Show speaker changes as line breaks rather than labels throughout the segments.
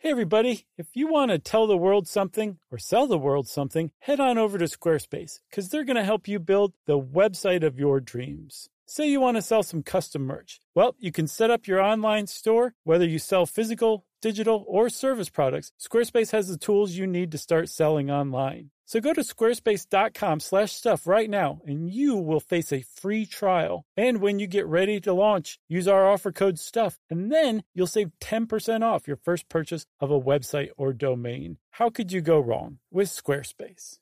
Hey everybody, if you want to tell the world something or sell the world something, head on over to Squarespace because they're going to help you build the website of your dreams. Say you want to sell some custom merch. Well, you can set up your online store, whether you sell physical, digital, or service products. Squarespace has the tools you need to start selling online. So go to squarespace.com/stuff right now and you will face a free trial. And when you get ready to launch, use our offer code STUFF and then you'll save 10% off your first purchase of a website or domain. How could you go wrong with Squarespace?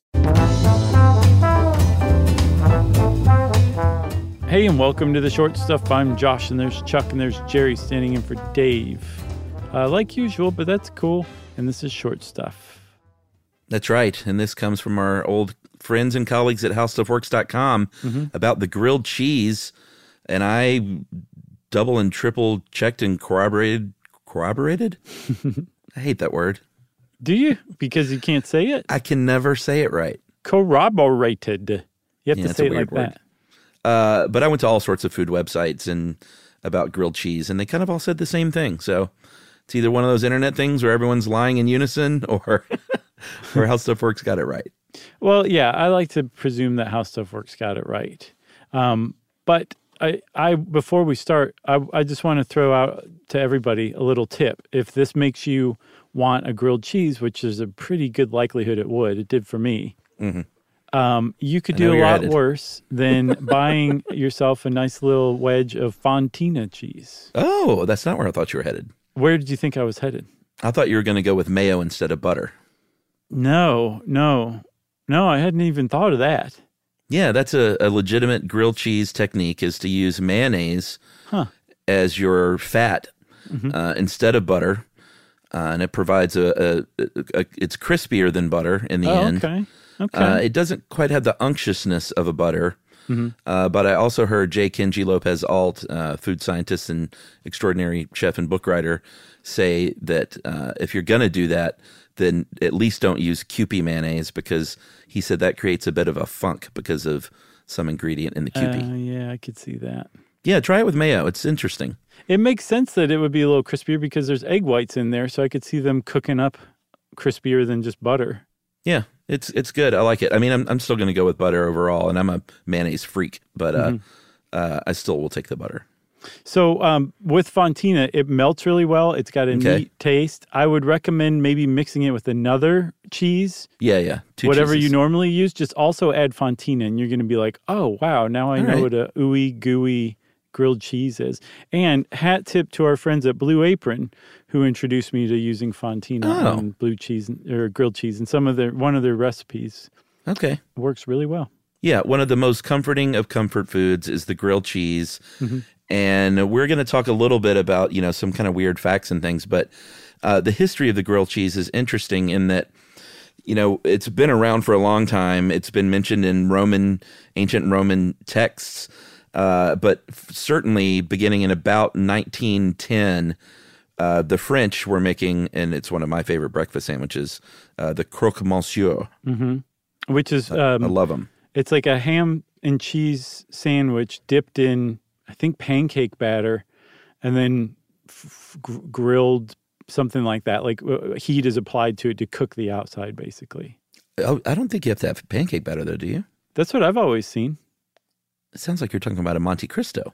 Hey, and welcome to the Short Stuff. I'm Josh, and there's Chuck, and there's Jerry standing in for Dave. Like usual, but that's cool. And this is Short Stuff.
That's right. And this comes from our old friends and colleagues at HowStuffWorks.com about the grilled cheese. And I double and triple checked and corroborated? I hate that word.
Do you? Because you can't say it?
I can never say it right.
Corroborated. You have to say it like
word.
that.
But I went to all sorts of food websites and about grilled cheese, and they kind of all said the same thing. So it's either one of those internet things where everyone's lying in unison, or How Stuff Works got it right.
Well, yeah, I like to presume that How Stuff Works got it right. But I before we start, I just want to throw out to everybody a little tip. If this makes you want a grilled cheese, which is a pretty good likelihood it did for me. You could do a lot worse than buying yourself a nice little wedge of Fontina cheese.
Oh, that's not where I thought you were headed.
Where did you think I was headed?
I thought you were going to go with mayo instead of butter.
No, I hadn't even thought of that.
Yeah, that's a legitimate grilled cheese technique, is to use mayonnaise as your fat instead of butter. And it provides it's crispier than butter in the end. Okay. It doesn't quite have the unctuousness of a butter. But I also heard J. Kenji Lopez Alt, food scientist and extraordinary chef and book writer, say that if you're going to do that, then at least don't use Kewpie mayonnaise, because he said that creates a bit of a funk because of some ingredient in the Kewpie.
Yeah, I could see that.
Yeah, try it with mayo. It's interesting.
It makes sense that it would be a little crispier because there's egg whites in there, so I could see them cooking up crispier than just butter.
Yeah, it's good. I like it. I mean, I'm still going to go with butter overall, and I'm a mayonnaise freak, but I still will take the butter.
So with Fontina, it melts really well. It's got a neat taste. I would recommend maybe mixing it with another cheese.
Yeah.
Whatever you normally use, just also add Fontina, and you're going to be like, oh, wow, now I know what a ooey gooey grilled cheese is. And hat tip to our friends at Blue Apron, who introduced me to using Fontina on blue cheese or grilled cheese, and one of their recipes.
Okay,
works really well.
Yeah, one of the most comforting of comfort foods is the grilled cheese. And we're going to talk a little bit about, some kind of weird facts and things, but the history of the grilled cheese is interesting in that, it's been around for a long time. It's been mentioned in ancient Roman texts, but certainly beginning in about 1910, the French were making, and it's one of my favorite breakfast sandwiches, the croque-monsieur.
Which is...
I love them.
It's like a ham and cheese sandwich dipped in, I think, pancake batter, and then grilled, something like that. Like heat is applied to it to cook the outside, basically.
Oh, I don't think you have to have pancake batter, though, do you?
That's what I've always seen.
It sounds like you're talking about a Monte Cristo.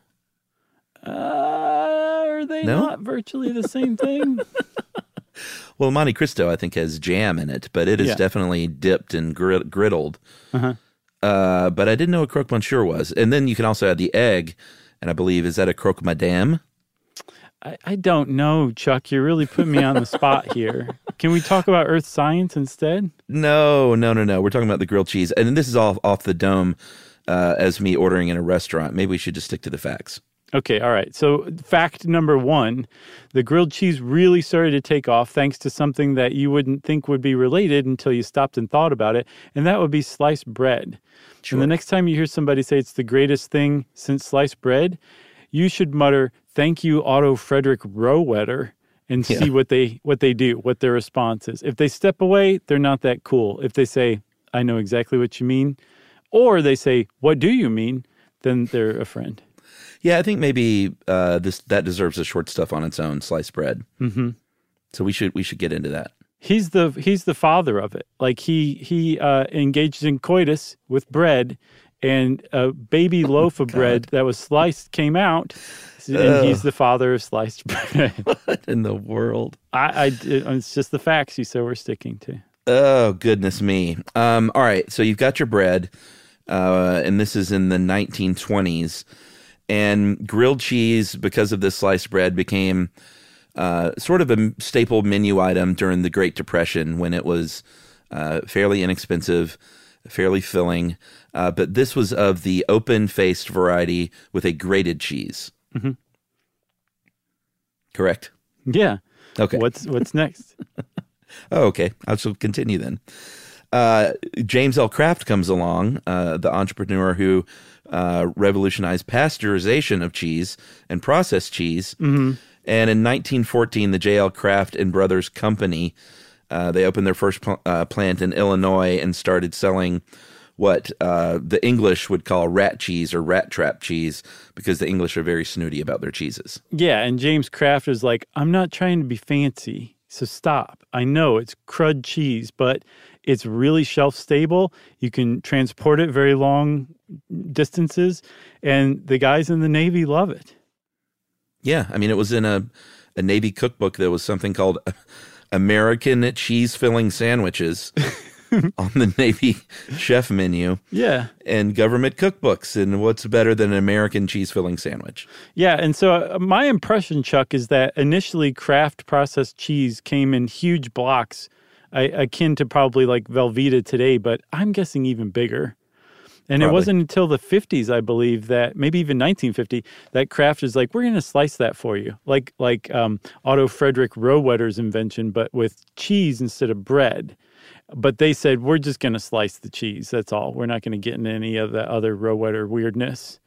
Are they not virtually the same thing?
Well, Monte Cristo, I think, has jam in it, but it is definitely dipped and griddled. But I didn't know what croque monsieur was. And then you can also add the egg, and I believe, is that a croque madame?
I don't know, Chuck. You're really putting me on the spot here. Can we talk about earth science instead?
No. We're talking about the grilled cheese. And this is all off the dome as me ordering in a restaurant. Maybe we should just stick to the facts.
Okay, all right. So fact number 1, the grilled cheese really started to take off thanks to something that you wouldn't think would be related until you stopped and thought about it, and that would be sliced bread. Sure. And the next time you hear somebody say it's the greatest thing since sliced bread, you should mutter, "Thank you, Otto Frederick Rohwedder," and see what they do, what their response is. If they step away, they're not that cool. If they say, "I know exactly what you mean," or they say, "What do you mean?" then they're a friend.
Yeah, I think maybe that deserves a short stuff on its own, sliced bread. So we should get into that.
He's the father of it. Like he engaged in coitus with bread, and a baby loaf of bread that was sliced came out, and he's the father of sliced bread.
What in the world?
It's just the facts you said we're sticking to.
Oh, goodness me. All right, so you've got your bread, and this is in the 1920s, and grilled cheese, because of this sliced bread, became sort of a staple menu item during the Great Depression, when it was fairly inexpensive, fairly filling, but this was of the open-faced variety with a grated cheese.
Mm-hmm.
Correct?
Yeah.
Okay.
What's next?
Oh, okay. I shall continue then. James L. Kraft comes along, the entrepreneur who revolutionized pasteurization of cheese and processed cheese. Mm-hmm. And in 1914, the J.L. Kraft and Brothers Company, they opened their first plant in Illinois and started selling what the English would call rat cheese or rat trap cheese, because the English are very snooty about their cheeses.
Yeah, and James Kraft is like, I'm not trying to be fancy, so stop. I know it's crud cheese, but it's really shelf-stable. You can transport it very long distances, and the guys in the Navy love it.
Yeah, I mean, it was in a Navy cookbook. There was something called American cheese-filling sandwiches on the Navy chef menu.
Yeah.
And government cookbooks. And what's better than an American cheese-filling sandwich?
Yeah, and so my impression, Chuck, is that initially Kraft processed cheese came in huge blocks, akin to probably like Velveeta today, but I'm guessing even bigger. And Probably. It wasn't until the 50s, I believe, that maybe even 1950, that Kraft is like, we're going to slice that for you. Like Otto Frederick Rohwedder's invention, but with cheese instead of bread. But they said, we're just going to slice the cheese. That's all. We're not going to get into any of the other Rohwedder weirdness.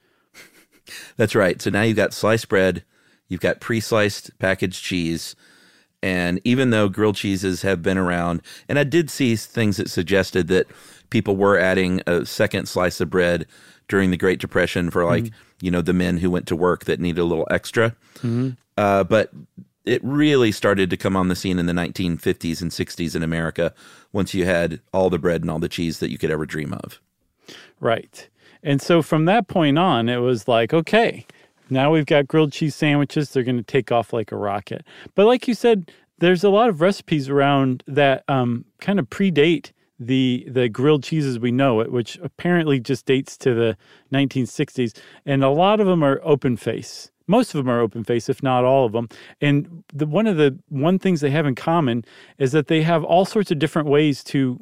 That's right. So now you've got sliced bread, you've got pre-sliced packaged cheese. And even though grilled cheeses have been around, and I did see things that suggested that people were adding a second slice of bread during the Great Depression for the men who went to work that needed a little extra. Mm-hmm. But it really started to come on the scene in the 1950s and 60s in America once you had all the bread and all the cheese that you could ever dream of.
Right. And so from that point on, it was like, okay, now we've got grilled cheese sandwiches. They're going to take off like a rocket. But like you said, there's a lot of recipes around that kind of predate the grilled cheeses we know it, which apparently just dates to the 1960s. And a lot of them are open face. Most of them are open face, if not all of them. And one things they have in common is that they have all sorts of different ways to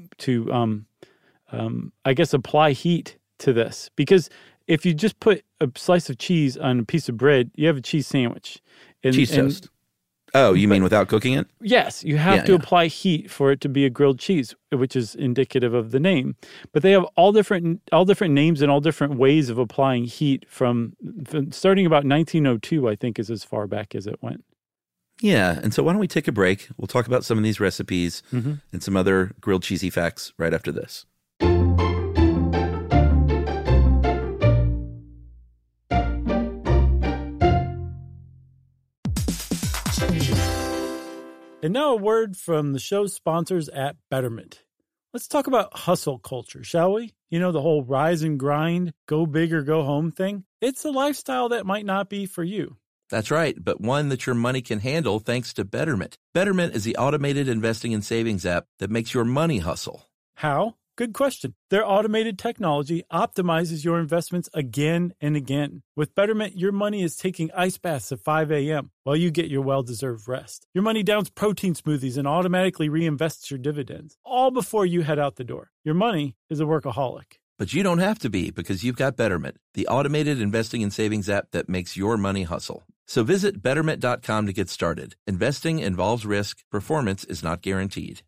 I guess, apply heat to this. Because if you just put a slice of cheese on a piece of bread, you have a cheese sandwich.
Cheese toast. Oh, you mean without cooking it?
Yes, you have to apply heat for it to be a grilled cheese, which is indicative of the name. But they have all different names and all different ways of applying heat from starting about 1902, I think, is as far back as it went.
Yeah, and so why don't we take a break? We'll talk about some of these recipes and some other grilled cheesy facts right after this.
And now a word from the show's sponsors at Betterment. Let's talk about hustle culture, shall we? You know, the whole rise and grind, go big or go home thing. It's a lifestyle that might not be for you.
That's right, but one that your money can handle thanks to Betterment. Betterment is the automated investing and savings app that makes your money hustle.
How? Good question. Their automated technology optimizes your investments again and again. With Betterment, your money is taking ice baths at 5 a.m. while you get your well-deserved rest. Your money downs protein smoothies and automatically reinvests your dividends, all before you head out the door. Your money is a workaholic.
But you don't have to be, because you've got Betterment, the automated investing and savings app that makes your money hustle. So visit Betterment.com to get started. Investing involves risk. Performance is not guaranteed.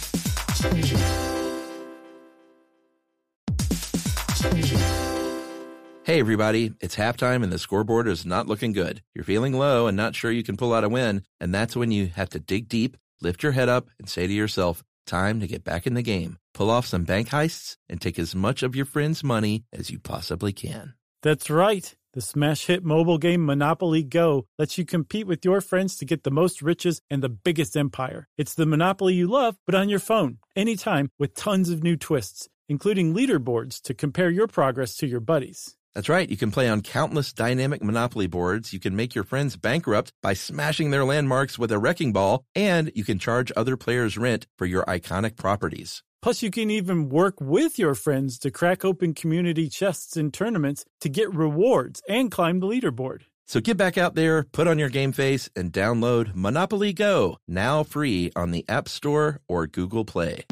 Hey everybody, it's halftime and the scoreboard is not looking good. You're feeling low and not sure you can pull out a win, and that's when you have to dig deep, lift your head up, and say to yourself, time to get back in the game. Pull off some bank heists and take as much of your friends' money as you possibly can.
That's right. The smash hit mobile game Monopoly Go lets you compete with your friends to get the most riches and the biggest empire. It's the Monopoly you love, but on your phone, anytime, with tons of new twists, including leaderboards to compare your progress to your buddies.
That's right. You can play on countless dynamic Monopoly boards. You can make your friends bankrupt by smashing their landmarks with a wrecking ball, and you can charge other players rent for your iconic properties.
Plus, you can even work with your friends to crack open community chests in tournaments to get rewards and climb the leaderboard.
So get back out there, put on your game face, and download Monopoly Go, now free on the App Store or Google Play.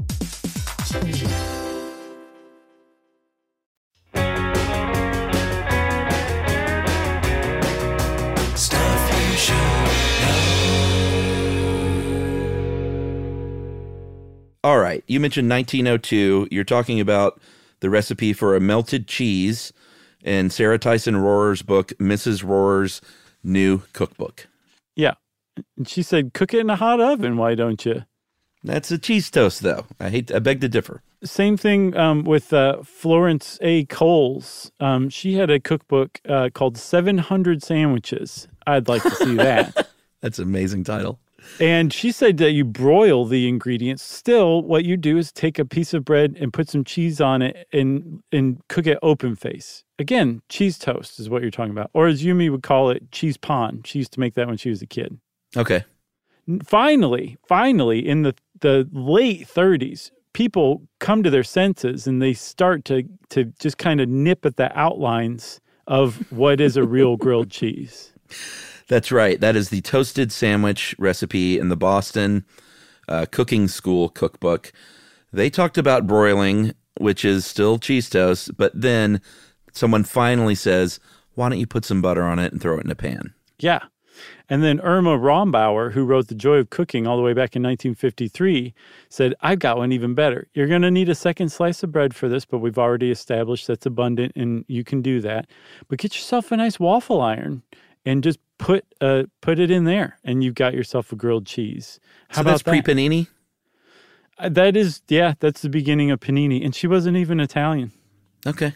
All right, you mentioned 1902. You're talking about the recipe for a melted cheese in Sarah Tyson Rohrer's book, Mrs. Rohrer's New Cookbook.
Yeah. And she said, cook it in a hot oven, why don't you?
That's a cheese toast, though. I beg to differ.
Same thing with Florence A. Coles. She had a cookbook called 700 Sandwiches. I'd like to see that.
That's an amazing title.
And she said that you broil the ingredients. Still, what you do is take a piece of bread and put some cheese on it and cook it open face. Again, cheese toast is what you're talking about. Or as Yumi would call it, cheese pon. She used to make that when she was a kid.
Okay.
Finally, in the late 30s, people come to their senses and they start to just kind of nip at the outlines of what is a real grilled cheese.
That's right. That is the toasted sandwich recipe in the Boston Cooking School cookbook. They talked about broiling, which is still cheese toast, but then someone finally says, why don't you put some butter on it and throw it in a pan?
Yeah. And then Irma Rombauer, who wrote The Joy of Cooking all the way back in 1953, said, I've got one even better. You're going to need a second slice of bread for this, but we've already established that's abundant and you can do that. But get yourself a nice waffle iron and just put it in there, and you've got yourself a grilled cheese.
How about that's pre-panini?
That is, yeah, that's the beginning of panini. And she wasn't even Italian.
Okay.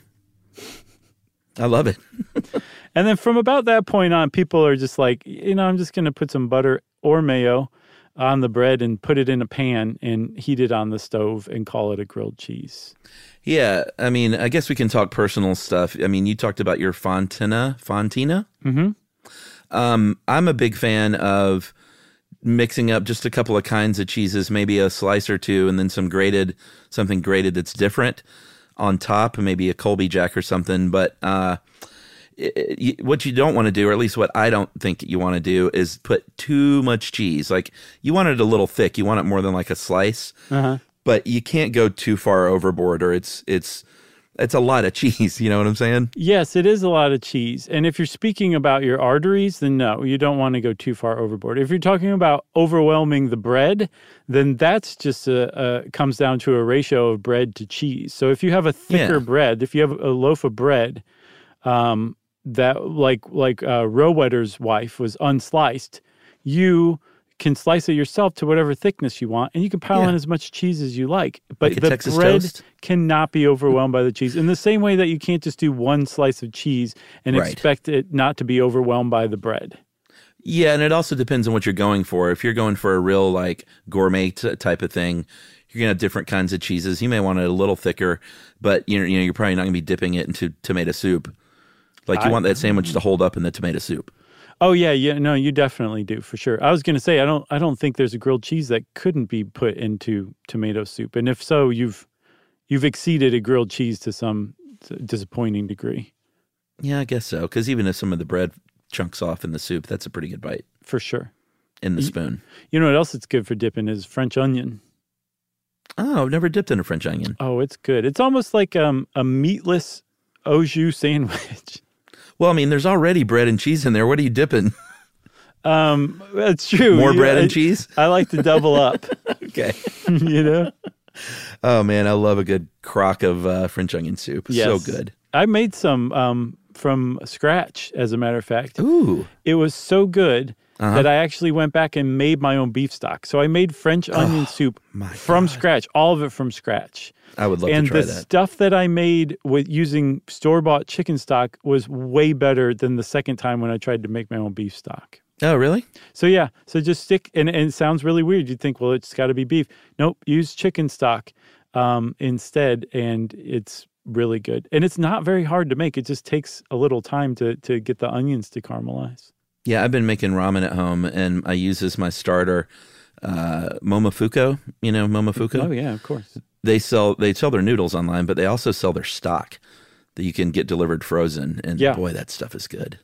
I love it.
And then from about that point on, people are just like, I'm just going to put some butter or mayo on the bread and put it in a pan and heat it on the stove and call it a grilled cheese.
Yeah, I mean, I guess we can talk personal stuff. I mean, you talked about your Fontina.
Mm-hmm.
I'm a big fan of mixing up just a couple of kinds of cheeses, maybe a slice or two, and then something grated that's different on top, maybe a Colby Jack or something. But what you don't want to do, or at least what I don't think you want to do, is put too much cheese. Like, you want it a little thick. You want it more than like a slice.
Uh-huh.
But you can't go too far overboard, or it's a lot of cheese. You know what I'm saying?
Yes, it is a lot of cheese. And if you're speaking about your arteries, then no, you don't want to go too far overboard. If you're talking about overwhelming the bread, then that's just comes down to a ratio of bread to cheese. So if you have a thicker bread, if you have a loaf of bread that like Rohwedder's wife was unsliced, you can slice it yourself to whatever thickness you want, and you can pile in as much cheese as you like. But
like
the
Texas
bread
toast?
Cannot be overwhelmed by the cheese. In the same way that you can't just do one slice of cheese and expect it not to be overwhelmed by the bread.
Yeah, and it also depends on what you're going for. If you're going for a real like gourmet type of thing, you're gonna have different kinds of cheeses. You may want it a little thicker, but you're probably not gonna be dipping it into tomato soup. Like you want that sandwich to hold up in the tomato soup.
Oh yeah, no, you definitely do for sure. I was going to say I don't think there's a grilled cheese that couldn't be put into tomato soup, and if so, you've exceeded a grilled cheese to some disappointing degree.
Yeah, I guess so. Because even if some of the bread chunks off in the soup, that's a pretty good bite
for sure.
In the spoon.
You know what else it's good for dipping is French onion.
Oh, I've never dipped in a French onion.
Oh, it's good. It's almost like a meatless au jus sandwich.
Well, I mean, there's already bread and cheese in there. What are you dipping?
That's true.
More bread and cheese?
I like to double up.
Okay.
Oh,
man, I love a good crock of French onion soup. Yes. So good.
I made some from scratch, as a matter of fact.
Ooh.
It was so good that I actually went back and made my own beef stock. So I made French onion soup from scratch, all of it from scratch.
I would love to try that.
And the stuff that I made with using store-bought chicken stock was way better than the second time when I tried to make my own beef stock.
Oh, really?
So yeah, so just stick, and it sounds really weird. You'd think, well, it's got to be beef. Nope, use chicken stock instead, and it's really good. And it's not very hard to make. It just takes a little time to get the onions to caramelize.
Yeah, I've been making ramen at home, and I use as my starter Momofuku. You know Momofuku?
Oh, yeah, of course.
They sell their noodles online, but they also sell their stock that you can get delivered frozen. And boy, that stuff is good.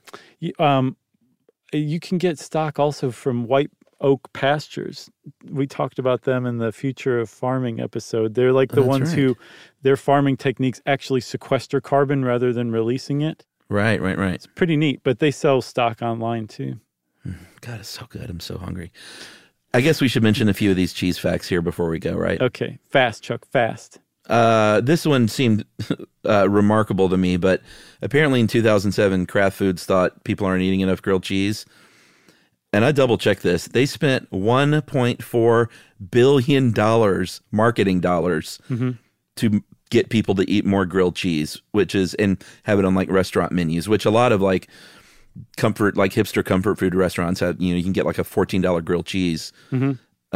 You can get stock also from White Oak Pastures. We talked about them in the Future of Farming episode. They're like the ones who their farming techniques actually sequester carbon rather than releasing it.
Right.
It's pretty neat, but they sell stock online too.
God, it's so good. I'm so hungry. I guess we should mention a few of these cheese facts here before we go, right?
Okay. Fast, Chuck, fast.
This one seemed remarkable to me, but apparently in 2007, Kraft Foods thought people aren't eating enough grilled cheese. And I double-checked this. They spent $1.4 billion marketing dollars to get people to eat more grilled cheese, and have it on like restaurant menus, which a lot of like hipster comfort food restaurants have. You can get like a $14 grilled cheese in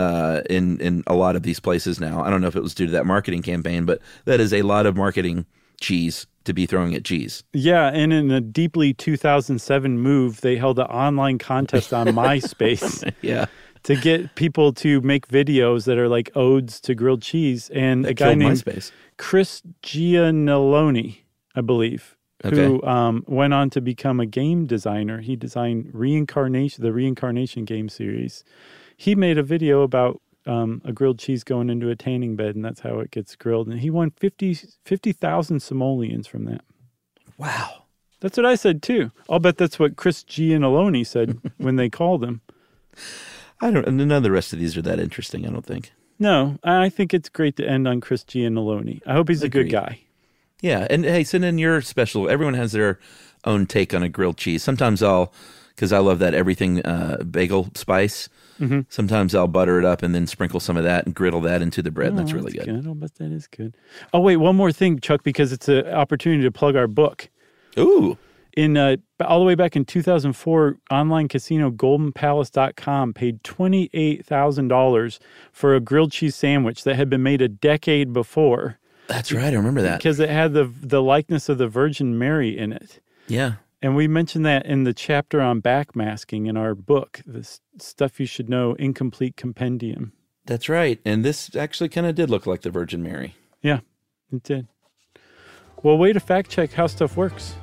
a lot of these places now. I don't know if it was due to that marketing campaign, but that is a lot of marketing cheese to be throwing at cheese.
Yeah, and in a deeply 2007 move, they held an online contest on MySpace. To get people to make videos that are like odes to grilled cheese. And a guy named Chris Giannelloni, I believe, who went on to become a game designer. He designed the Reincarnation game series. He made a video about a grilled cheese going into a tanning bed, and that's how it gets grilled. And he won 50,000 simoleons from that.
Wow.
That's what I said, too. I'll bet that's what Chris Giannelloni said when they called him.
None of the rest of these are that interesting, I don't think.
No, I think it's great to end on Chris Giannelloni. I hope he's a good guy.
Yeah, and hey, send in your special. Everyone has their own take on a grilled cheese. Sometimes because I love that everything bagel spice. Mm-hmm. Sometimes I'll butter it up and then sprinkle some of that and griddle that into the bread. That's really good.
I'll bet that is good. Oh, wait, one more thing, Chuck, because it's an opportunity to plug our book.
Ooh.
All the way back in 2004, online casino GoldenPalace.com paid $28,000 for a grilled cheese sandwich that had been made a decade before.
That's right. I remember that.
Because it had the likeness of the Virgin Mary in it.
Yeah.
And we mentioned that in the chapter on backmasking in our book, the Stuff You Should Know Incomplete Compendium.
That's right. And this actually kind of did look like the Virgin Mary.
Yeah, it did. Well, way to fact check how stuff works.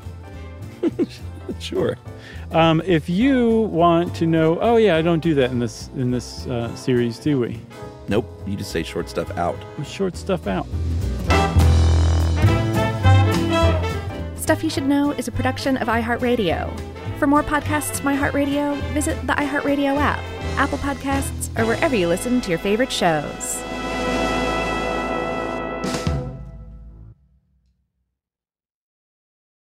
Sure.
If you want to know, I don't do that in this series, do we?
Nope. You just say short stuff out.
Short stuff out.
Stuff You Should Know is a production of iHeartRadio. For more podcasts from iHeartRadio, visit the iHeartRadio app, Apple Podcasts, or wherever you listen to your favorite shows.